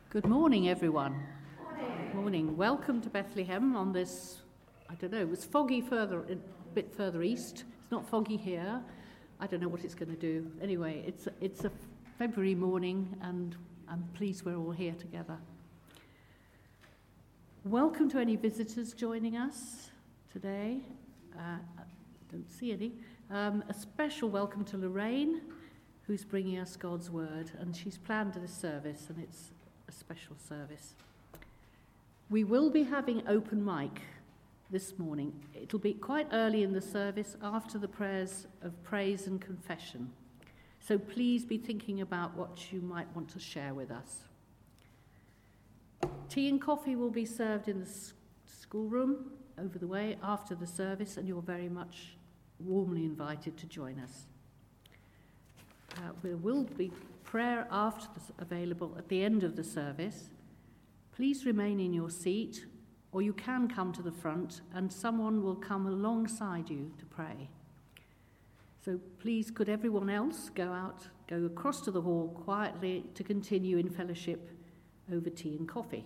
Good morning, everyone. Morning. Welcome to Bethlehem on this, I don't know, it was foggy a bit further east. It's not foggy here. I don't know what it's going to do. Anyway, it's a February morning and I'm pleased we're all here together. Welcome to any visitors joining us today. I don't see any. A special welcome to Lorraine, who's bringing us God's Word, and she's planned this service, and it's a special service. We will be having open mic this morning. It'll be quite early in the service after the prayers of praise and confession. So please be thinking about what you might want to share with us. Tea and coffee will be served in the schoolroom over the way after the service, and you're very much warmly invited to join us. There will be prayer after available at the end of the service. Please remain in your seat, or you can come to the front and someone will come alongside you to pray. So please, could everyone else go across to the hall quietly to continue in fellowship over tea and coffee.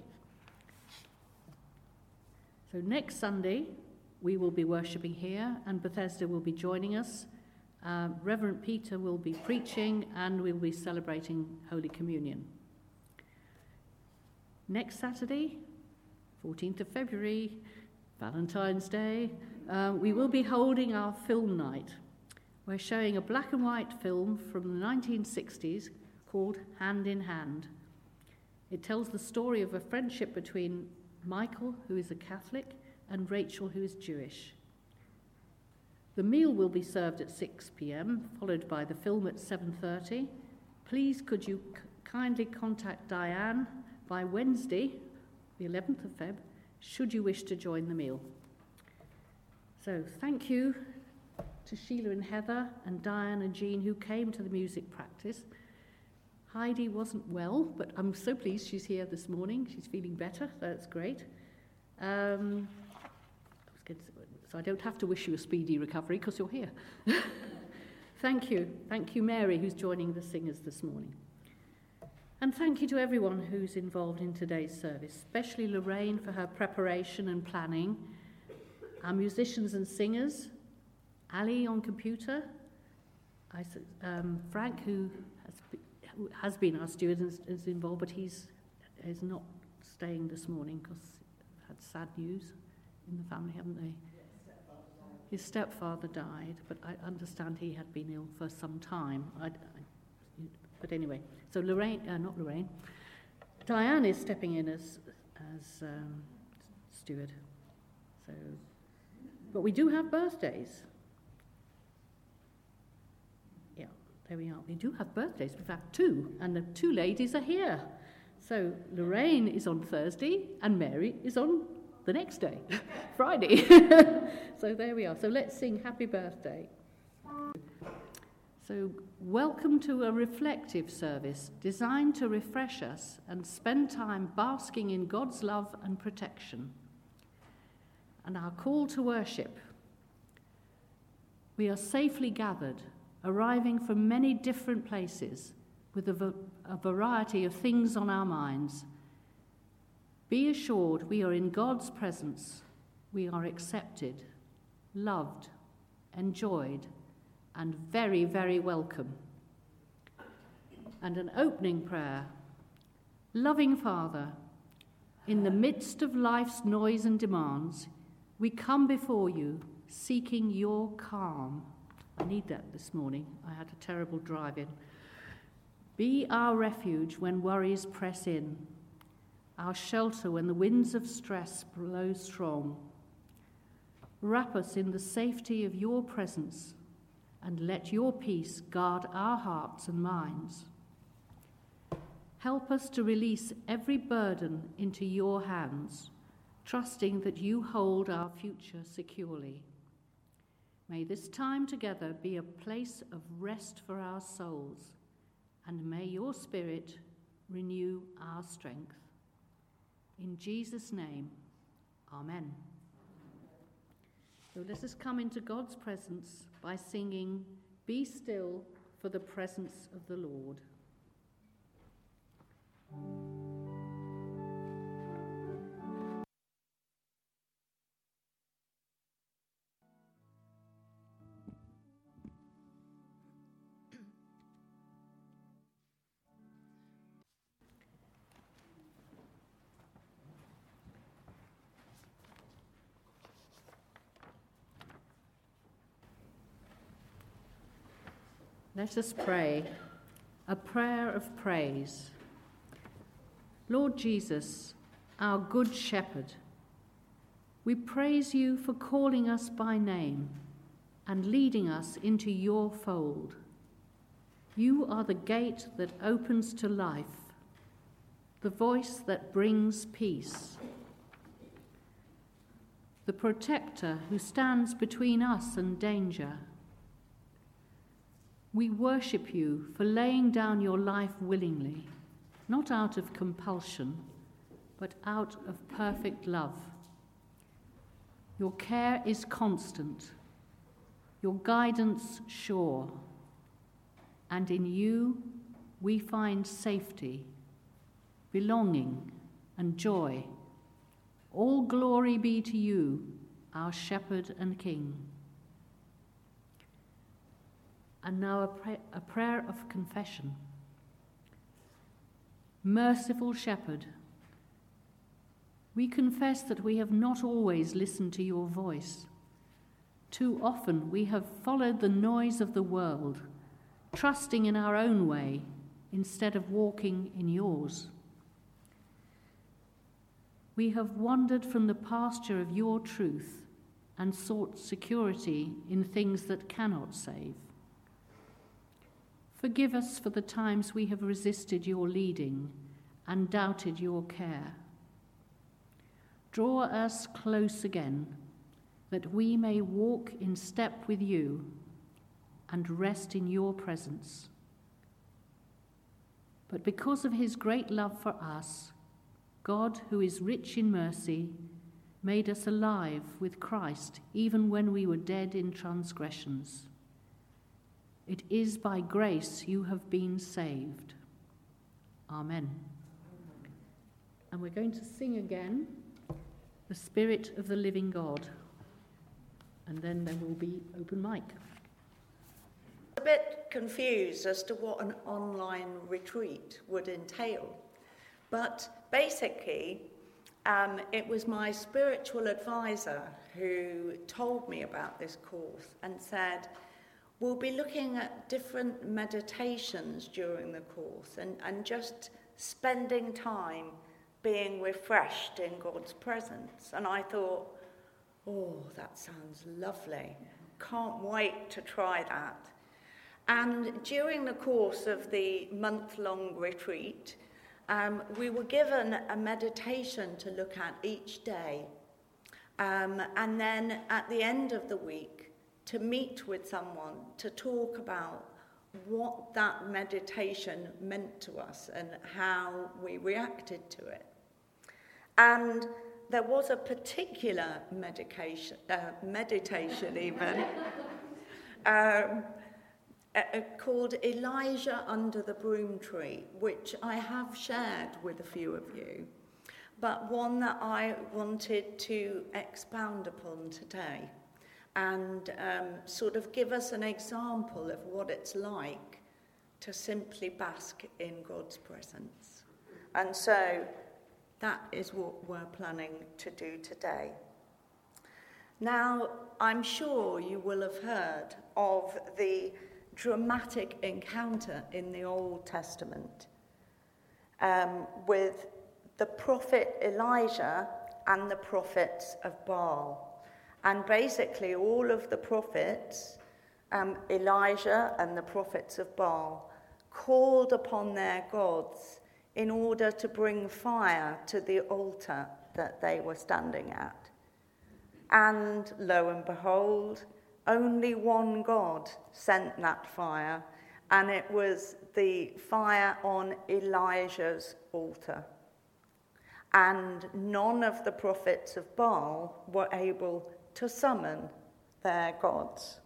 So next Sunday, we will be worshipping here, and Bethesda will be joining us. Reverend Peter will be preaching, and we'll be celebrating Holy Communion. Next Saturday, 14th of February, Valentine's Day, we will be holding our film night. We're showing a black and white film from the 1960s called Hand in Hand. It tells the story of a friendship between Michael, who is a Catholic, and Rachel, who is Jewish. The meal will be served at 6 p.m, followed by the film at 7:30. Please could you kindly contact Diane by Wednesday, the 11th of Feb, should you wish to join the meal. So thank you to Sheila and Heather and Diane and Jean who came to the music practice. Heidi wasn't well, but I'm so pleased she's here this morning. She's feeling better, that's great. So I don't have to wish you a speedy recovery because you're here. Thank you. Thank you, Mary, who's joining the singers this morning. And thank you to everyone who's involved in today's service, especially Lorraine for her preparation and planning, our musicians and singers, Ali on computer, Frank, who has been our steward and is involved, but is not staying this morning because they've had sad news in the family, haven't they? His stepfather died, but I understand he had been ill for some time. But anyway, so Diane is stepping in as steward. So, but we do have birthdays. Yeah, there we are. We do have birthdays. In fact, two, and the two ladies are here. So Lorraine is on Thursday, and Mary is on the next day, Friday. So there we are. So let's sing Happy Birthday. So welcome to a reflective service designed to refresh us and spend time basking in God's love and protection. And our call to worship. We are safely gathered, arriving from many different places with a variety of things on our minds. Be assured we are in God's presence. We are accepted, loved, enjoyed, and very, very welcome. And an opening prayer. Loving Father, in the midst of life's noise and demands, we come before you seeking your calm. I need that this morning. I had a terrible drive-in. Be our refuge when worries press in, our shelter when the winds of stress blow strong. Wrap us in the safety of your presence and let your peace guard our hearts and minds. Help us to release every burden into your hands, trusting that you hold our future securely. May this time together be a place of rest for our souls, and may your Spirit renew our strength. In Jesus' name, amen. So let us come into God's presence by singing, Be Still for the Presence of the Lord. Let us pray a prayer of praise. Lord Jesus, our good shepherd, we praise you for calling us by name and leading us into your fold. You are the gate that opens to life, the voice that brings peace, the protector who stands between us and danger. We worship you for laying down your life willingly, not out of compulsion, but out of perfect love. Your care is constant, your guidance sure, and in you we find safety, belonging, and joy. All glory be to you, our shepherd and king. And now a prayer of confession. Merciful shepherd, we confess that we have not always listened to your voice. Too often we have followed the noise of the world, trusting in our own way instead of walking in yours. We have wandered from the pasture of your truth and sought security in things that cannot save. Forgive us for the times we have resisted your leading and doubted your care. Draw us close again, that we may walk in step with you and rest in your presence. But because of his great love for us, God, who is rich in mercy, made us alive with Christ even when we were dead in transgressions. It is by grace you have been saved. Amen. And we're going to sing again, The Spirit of the Living God. And then there will be open mic. A bit confused as to what an online retreat would entail. But basically, it was my spiritual advisor who told me about this course and said, we'll be looking at different meditations during the course and just spending time being refreshed in God's presence. And I thought, oh, that sounds lovely. Can't wait to try that. And during the course of the month-long retreat, we were given a meditation to look at each day. And then at the end of the week, to meet with someone to talk about what that meditation meant to us and how we reacted to it. And there was a particular meditation even, called Elijah Under the Broom Tree, which I have shared with a few of you, but one that I wanted to expound upon today and sort of give us an example of what it's like to simply bask in God's presence. And so that is what we're planning to do today. Now, I'm sure you will have heard of the dramatic encounter in the Old Testament with the prophet Elijah and the prophets of Baal. And basically all of the prophets, Elijah and the prophets of Baal, called upon their gods in order to bring fire to the altar that they were standing at. And lo and behold, only one God sent that fire, and it was the fire on Elijah's altar. And none of the prophets of Baal were able to summon their gods.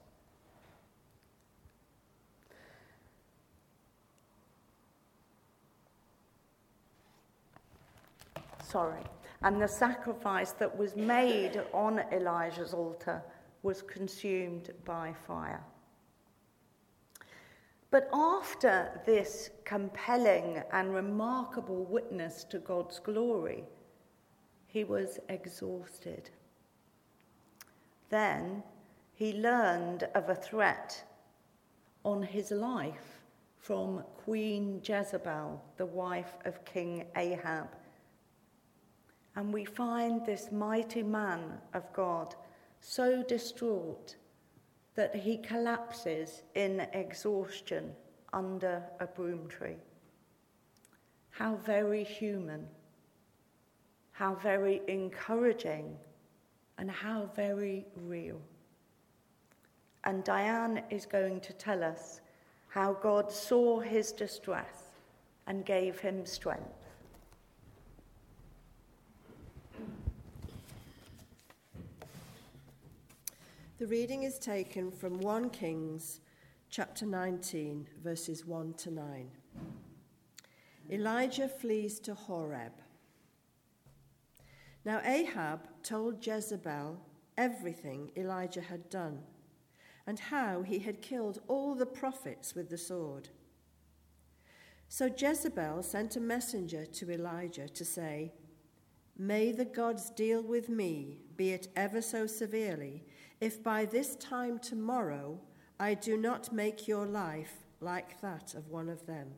And the sacrifice that was made on Elijah's altar was consumed by fire. But after this compelling and remarkable witness to God's glory, he was exhausted. Then he learned of a threat on his life from Queen Jezebel, the wife of King Ahab. And we find this mighty man of God so distraught that he collapses in exhaustion under a broom tree. How very human, how very encouraging, and how very real. And Diane is going to tell us how God saw his distress and gave him strength. The reading is taken from 1 Kings chapter 19, verses 1 to 9. Elijah flees to Horeb. Now Ahab told Jezebel everything Elijah had done, and how he had killed all the prophets with the sword. So Jezebel sent a messenger to Elijah to say, "May the gods deal with me, be it ever so severely, if by this time tomorrow I do not make your life like that of one of them."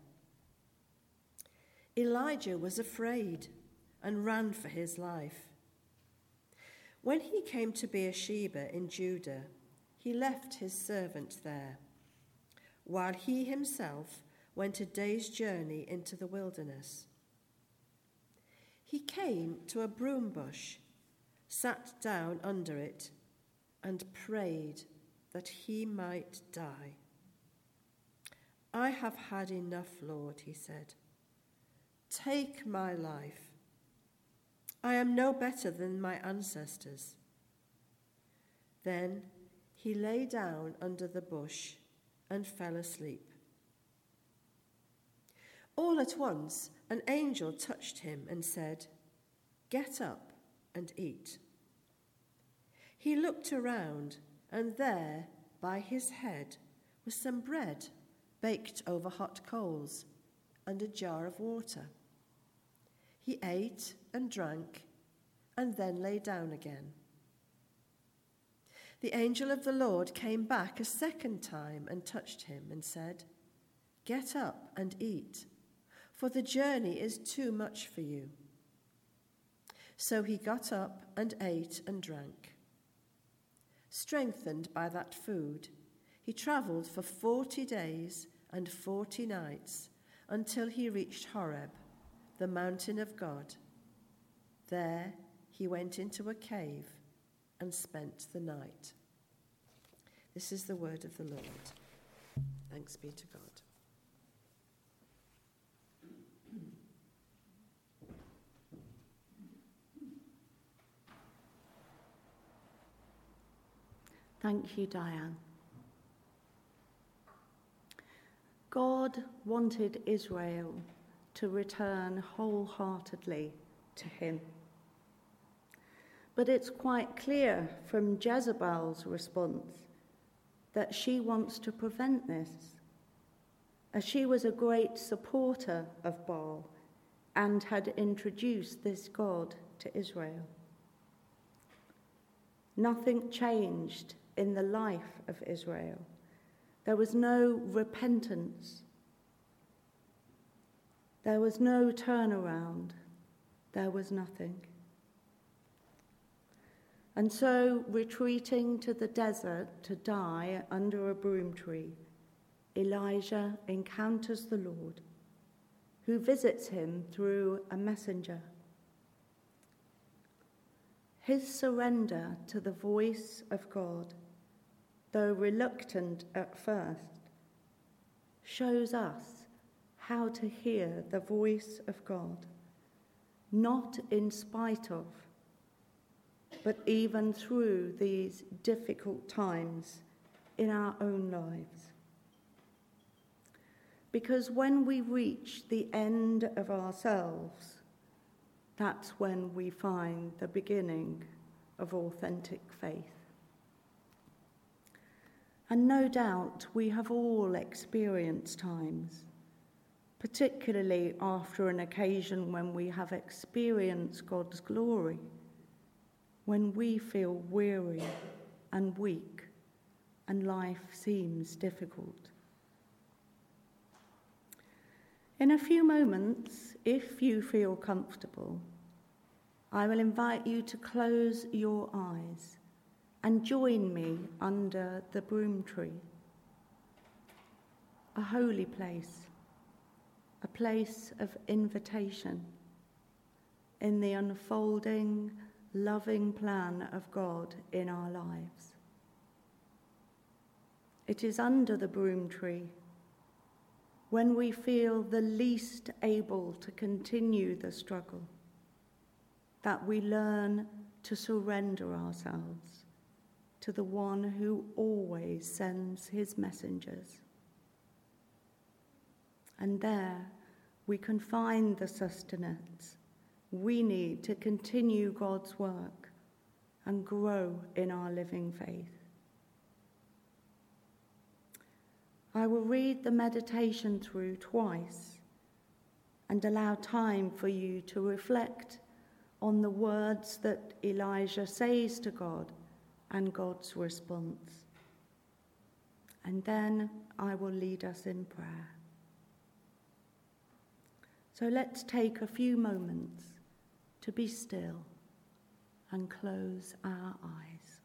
Elijah was afraid and ran for his life. When he came to Beersheba in Judah, he left his servant there, while he himself went a day's journey into the wilderness. He came to a broom bush, sat down under it, and prayed that he might die. "I have had enough, Lord," he said. "Take my life. I am no better than my ancestors." Then he lay down under the bush and fell asleep. All at once, an angel touched him and said, "Get up and eat." He looked around, and there, by his head, was some bread baked over hot coals and a jar of water. He ate and drank, and then lay down again. The angel of the Lord came back a second time and touched him and said, "Get up and eat, for the journey is too much for you." So he got up and ate and drank. Strengthened by that food, he travelled for 40 days and 40 nights until he reached Horeb, the mountain of God. There he went into a cave and spent the night. This is the word of the Lord. Thanks be to God. Thank you, Diane. God wanted Israel to return wholeheartedly to him. But it's quite clear from Jezebel's response that she wants to prevent this, as she was a great supporter of Baal and had introduced this god to Israel. Nothing changed in the life of Israel. There was no repentance. There was no turnaround. There was nothing. And so, retreating to the desert to die under a broom tree, Elijah encounters the Lord, who visits him through a messenger. His surrender to the voice of God, though reluctant at first, shows us how to hear the voice of God, not in spite of, but even through these difficult times in our own lives. Because when we reach the end of ourselves, that's when we find the beginning of authentic faith. And no doubt we have all experienced times, particularly after an occasion when we have experienced God's glory, when we feel weary and weak and life seems difficult. In a few moments, if you feel comfortable, I will invite you to close your eyes and join me under the broom tree, a holy place, a place of invitation in the unfolding, loving plan of God in our lives. It is under the broom tree, when we feel the least able to continue the struggle, that we learn to surrender ourselves to the one who always sends his messengers. And there we can find the sustenance we need to continue God's work and grow in our living faith. I will read the meditation through twice and allow time for you to reflect on the words that Elijah says to God and God's response. And then I will lead us in prayer. So let's take a few moments to be still and close our eyes.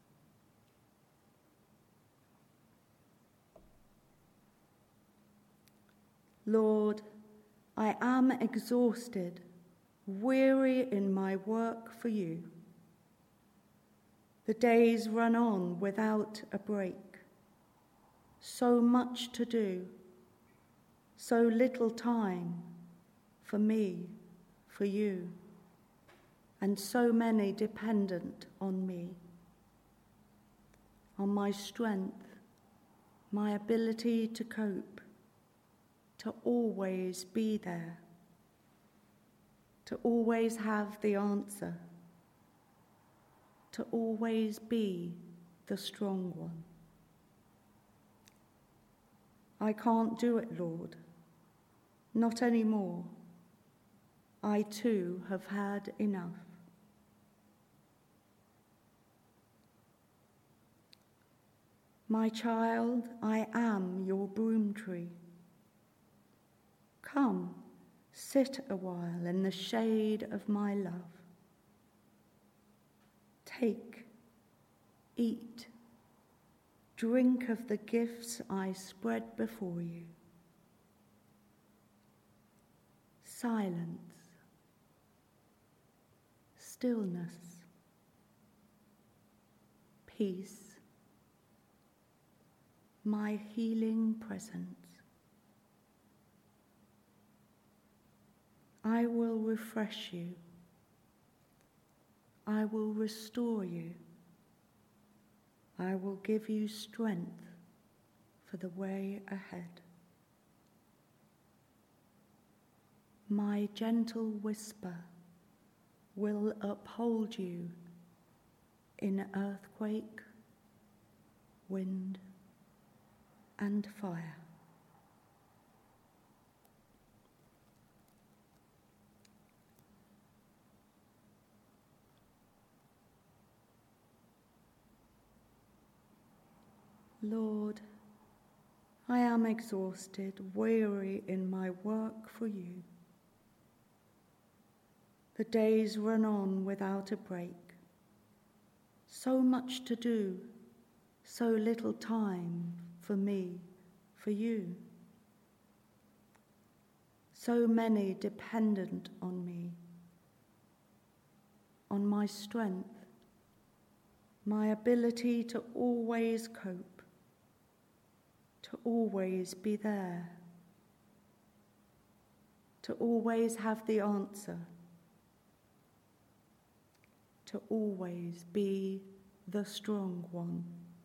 Lord, I am exhausted, weary in my work for you. The days run on without a break. So much to do, so little time for me, for you, and so many dependent on me, on my strength, my ability to cope, to always be there, to always have the answer, to always be the strong one. I can't do it, Lord, not anymore. I too have had enough. My child, I am your broom tree. Come, sit a while in the shade of my love. Take, eat, drink of the gifts I spread before you. Silence, stillness, peace, my healing presence. I will refresh you. I will restore you. I will give you strength for the way ahead. My gentle whisper will uphold you in earthquake, wind, and fire. Lord, I am exhausted, weary in my work for you. The days run on without a break. So much to do, so little time for me, for you. So many dependent on me, on my strength, my ability to always cope, to always be there, to always have the answer, to always be the strong one.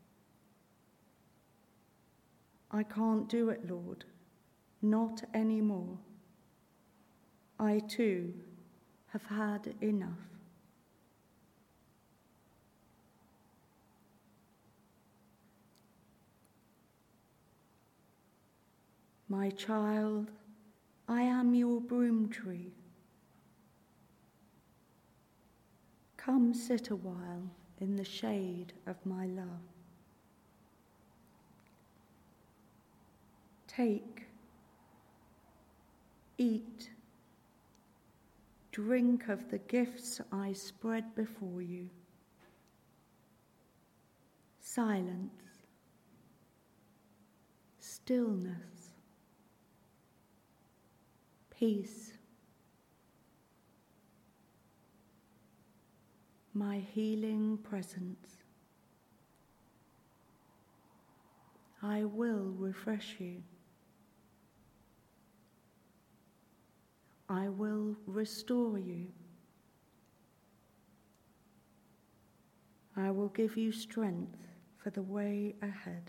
I can't do it, Lord, not anymore. I too have had enough. My child, I am your broom tree. Come sit a while in the shade of my love. Take, Eat, drink of the gifts I spread before you. Silence, stillness, peace. My healing presence. I will refresh you. I will restore you. I will give you strength for the way ahead.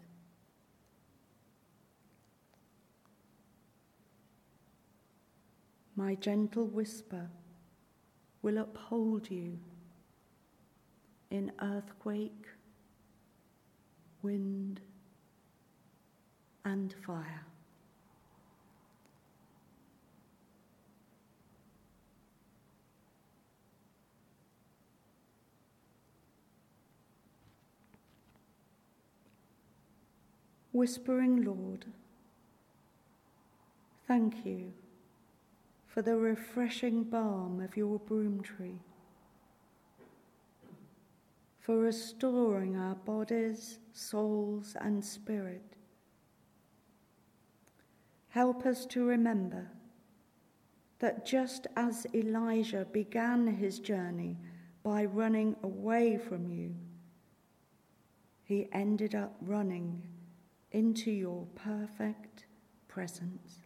My gentle whisper will uphold you in earthquake, wind, and fire. Whispering Lord, thank you for the refreshing balm of your broom tree, for restoring our bodies, souls, and spirit. Help us to remember that just as Elijah began his journey by running away from you, he ended up running into your perfect presence.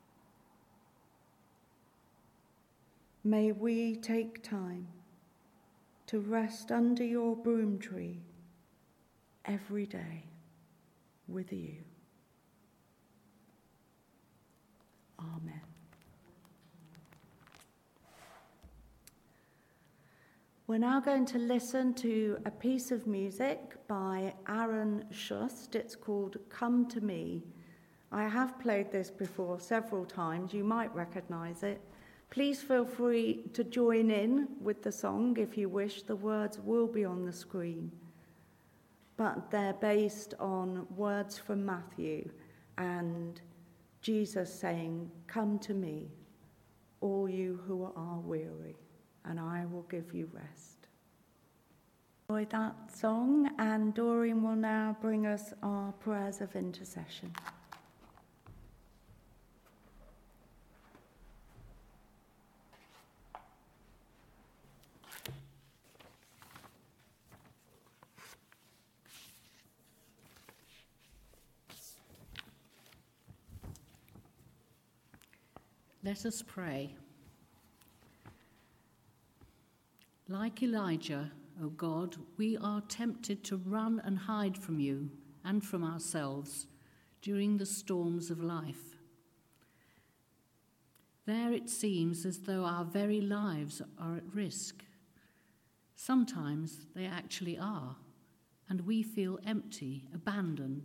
May we take time to rest under your broom tree every day with you. Amen. We're now going to listen to a piece of music by Aaron Schust. It's called Come to Me. I have played this before several times. You might recognize it. Please feel free to join in with the song if you wish. The words will be on the screen. But they're based on words from Matthew and Jesus saying, "Come to me, all you who are weary, and I will give you rest." Enjoy that song, and Doreen will now bring us our prayers of intercession. Let us pray. Like Elijah, O God, we are tempted to run and hide from you and from ourselves during the storms of life. There it seems as though our very lives are at risk. Sometimes they actually are, and we feel empty, abandoned.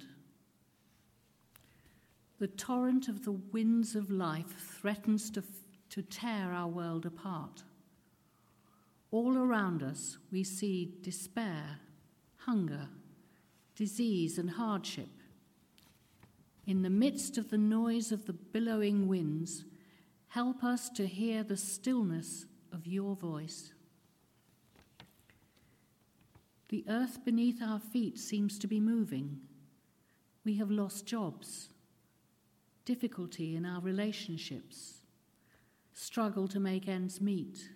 The torrent of the winds of life threatens to tear our world apart. All around us we see despair, hunger, disease and hardship. In the midst of the noise of the billowing winds, help us to hear the stillness of your voice. The earth beneath our feet seems to be moving. We have lost jobs, difficulty in our relationships, struggle to make ends meet,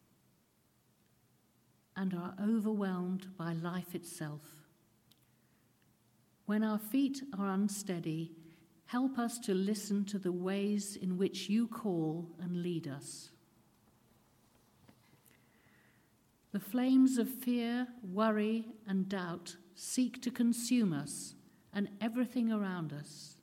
and are overwhelmed by life itself. When our feet are unsteady, help us to listen to the ways in which you call and lead us. The flames of fear, worry, and doubt seek to consume us and everything around us.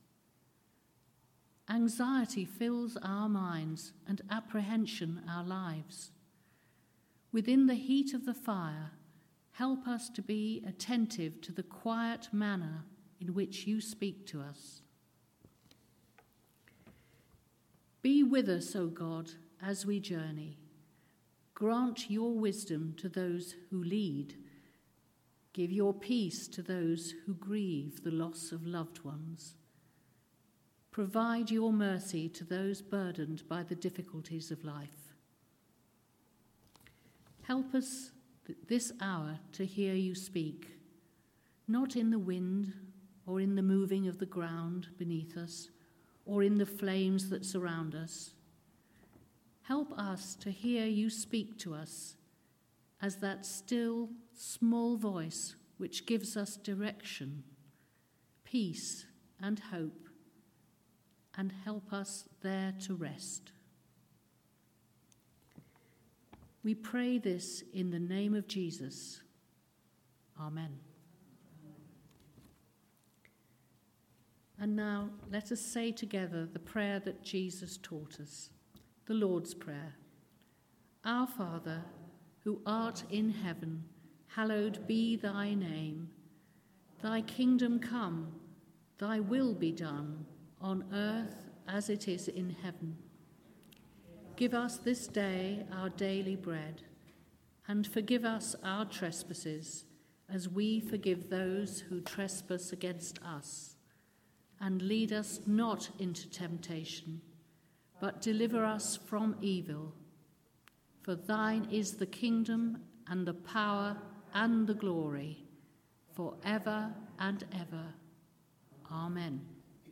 Anxiety fills our minds and apprehension our lives. Within the heat of the fire, help us to be attentive to the quiet manner in which you speak to us. Be with us, O God, as we journey. Grant your wisdom to those who lead. Give your peace to those who grieve the loss of loved ones. Provide your mercy to those burdened by the difficulties of life. Help us this hour to hear you speak, not in the wind or in the moving of the ground beneath us or in the flames that surround us. Help us to hear you speak to us as that still, small voice which gives us direction, peace and hope, and help us there to rest. We pray this in the name of Jesus. Amen. And now let us say together the prayer that Jesus taught us, the Lord's Prayer. Our Father, who art in heaven, hallowed be thy name. Thy kingdom come, thy will be done, on earth as it is in heaven. Give us this day our daily bread, and forgive us our trespasses, as we forgive those who trespass against us. And lead us not into temptation, but deliver us from evil. For thine is the kingdom and the power and the glory, for ever and ever. Amen.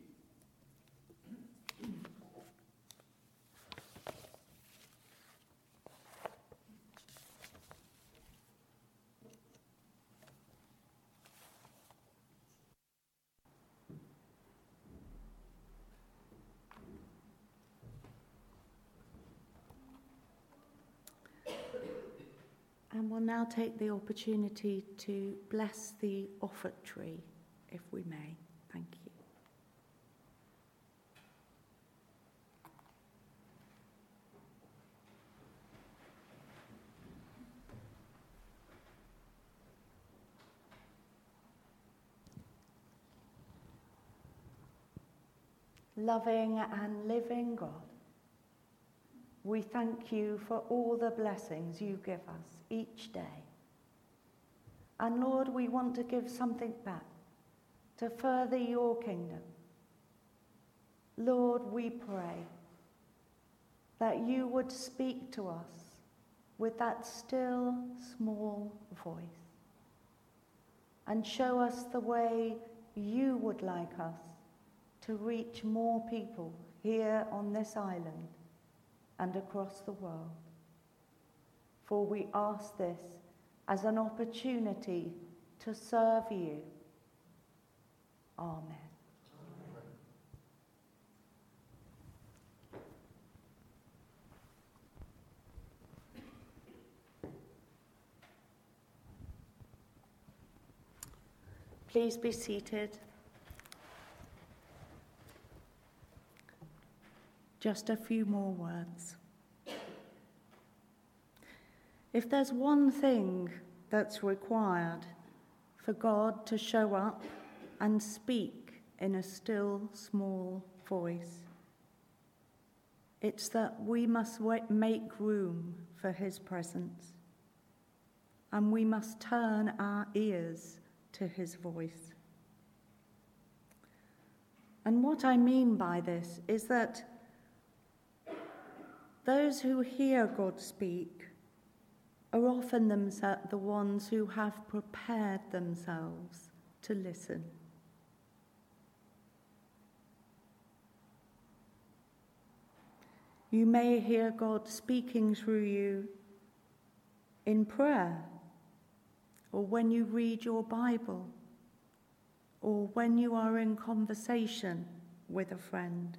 And we'll now take the opportunity to bless the offertory, if we may. Thank you. Loving and living God, we thank you for all the blessings you give us each day. And Lord, we want to give something back to further your kingdom. Lord, we pray that you would speak to us with that still, small voice and show us the way you would like us to reach more people here on this island and across the world. For we ask this as an opportunity to serve you. Amen. Please be seated. Just a few more words. If there's one thing that's required for God to show up and speak in a still, small voice, it's that we must make room for his presence, and we must turn our ears to his voice. And what I mean by this is that those who hear God speak are often the ones who have prepared themselves to listen. You may hear God speaking through you in prayer, or when you read your Bible, or when you are in conversation with a friend.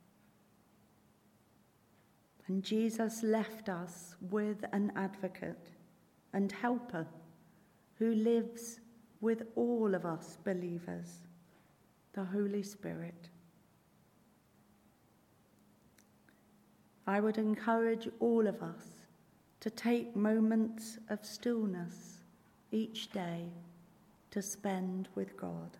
And Jesus left us with an advocate and helper who lives with all of us believers, the Holy Spirit. I would encourage all of us to take moments of stillness each day to spend with God.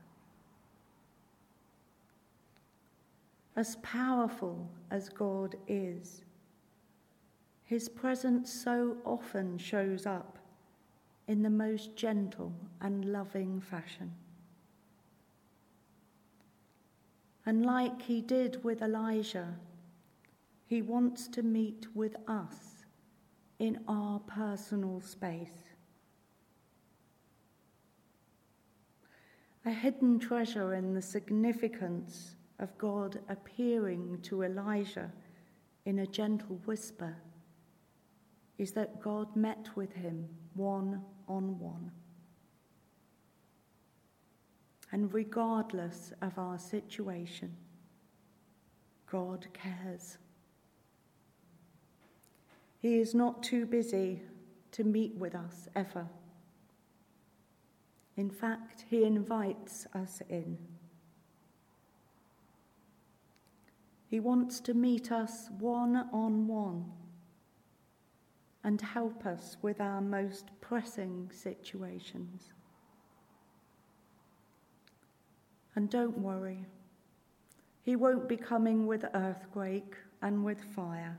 As powerful as God is, his presence so often shows up in the most gentle and loving fashion. And like he did with Elijah, he wants to meet with us in our personal space. A hidden treasure in the significance of God appearing to Elijah in a gentle whisper is that God met with him one-on-one. And regardless of our situation, God cares. He is not too busy to meet with us ever. In fact, he invites us in. He wants to meet us one-on-one and help us with our most pressing situations. And don't worry, he won't be coming with earthquake and with fire.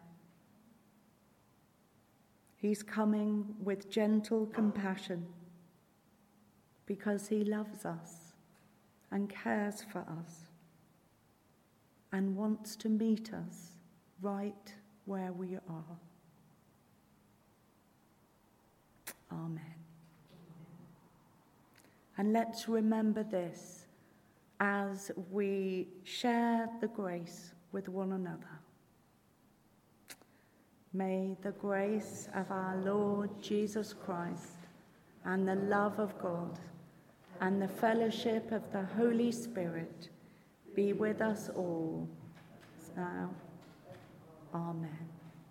He's coming with gentle compassion because he loves us and cares for us and wants to meet us right where we are. Amen. And let's remember this as we share the grace with one another. May the grace of our Lord Jesus Christ and the love of God and the fellowship of the Holy Spirit be with us all now. Amen.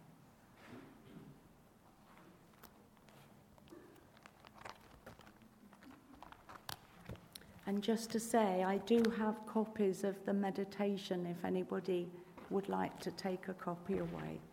And just to say, I do have copies of the meditation if anybody would like to take a copy away.